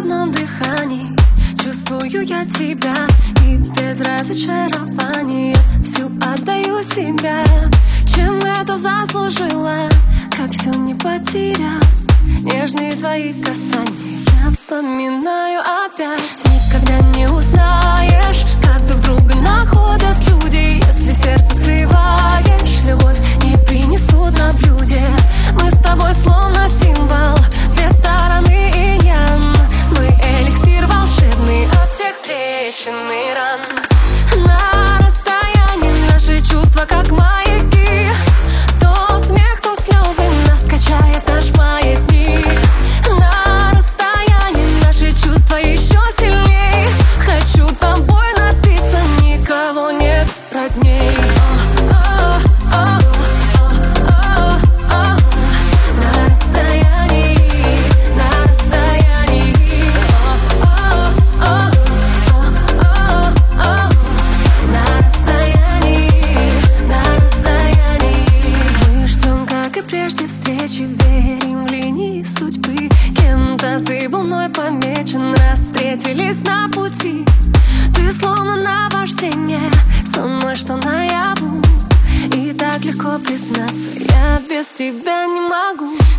одном дыхании. Чувствую я тебя, и без разочарования всю отдаю себя. Чем это заслужила, как все не потерять? Нежные твои касания я вспоминаю опять. Никогда не узнаешь, как друг друга находят люди. Если сердце скрываешь, любовь не принесут на блюде. Мы с тобой словно символ, две стороны инь-ян. Мы эликсир волшебный от всех трещин и ран. На расстоянии наши чувства как маяки. То смех, то слезы нас качает наш маятник. На расстоянии наши чувства еще сильней. Хочу тобой напиться, никого нет родней. Прежде встречи верим в линии судьбы. Кем-то ты был мной помечен, раз встретились на пути. Ты словно наваждение, со мной что наяву. И так легко признаться, я без тебя не могу.